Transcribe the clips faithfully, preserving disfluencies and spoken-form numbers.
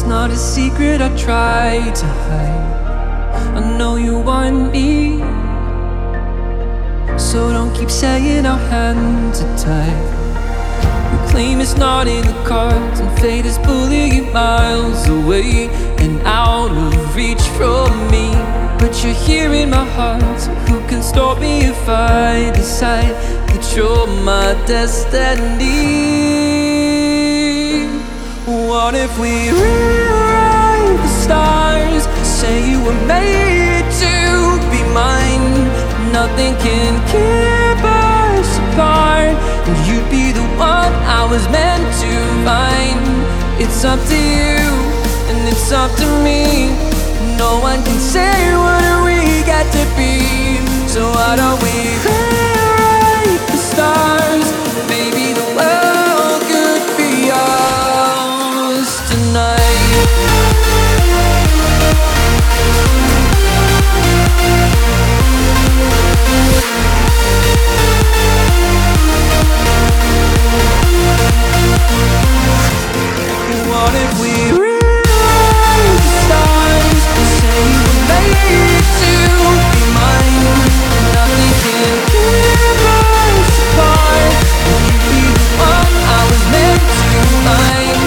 not a secret I try to hide. I know you want me, so don't keep saying our hands are tied. You claim it's not in the cards, and fate is pulling you miles away and out of reach from me. But you're here in my heart, so who can stop me if I decide that you're my destiny? What if we rewrite the stars? Say you were made to be mine. Nothing can keep us apart, and you'd be the one I was meant to find. It's up to you, and it's up to me. No one can say what we got to be. So why don't we rewrite the stars? Maybe the world could be ours tonight. What if we rewrite the stars? Say you were made to be mine. Nothing can keep us apart, and you'd be the one I was meant to find.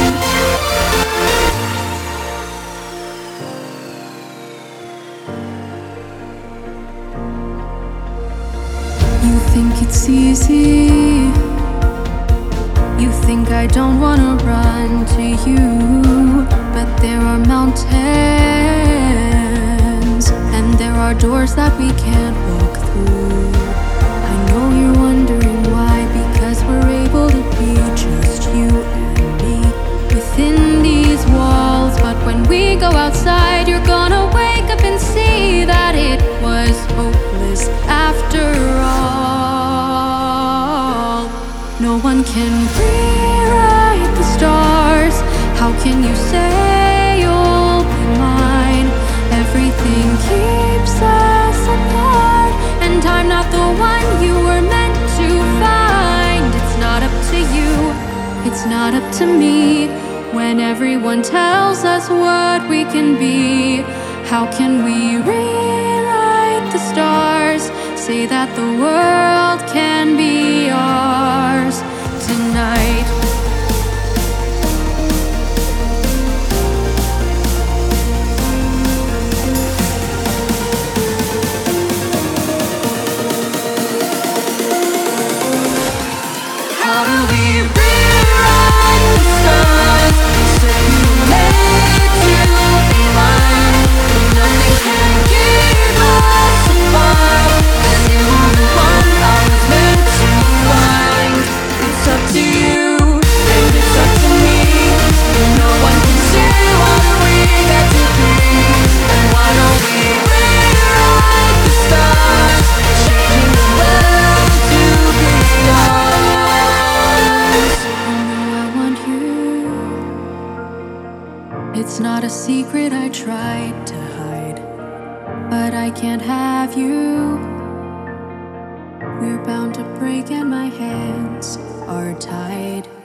You think it's easy. You think I don't wanna run to you, but there are mountains, and there are doors that we can't walk through. I know you're wondering why, because we're able to be just you and me within these walls. But when we go outside, you're gonna wake up and see that it was hopeless after all. No one can rewrite the stars. How can you say you'll be mine? Everything keeps us apart, and I'm not the one you were meant to find. It's not up to you, it's not up to me. When everyone tells us what we can be, how can we rewrite the stars? Say that the world can be ours tonight. How do we rewrite the stars? Say you were made to be mine. Nothing can keep us apart, 'cause you were the one I was meant to find. It's up to you, and it's up to me. No one can say what we got to be. And why don't we rewrite the stars, changing the world to be ours? You know I want you. It's not a secret I tried to hide, but I can't have you. We're bound to break and my hands are tied.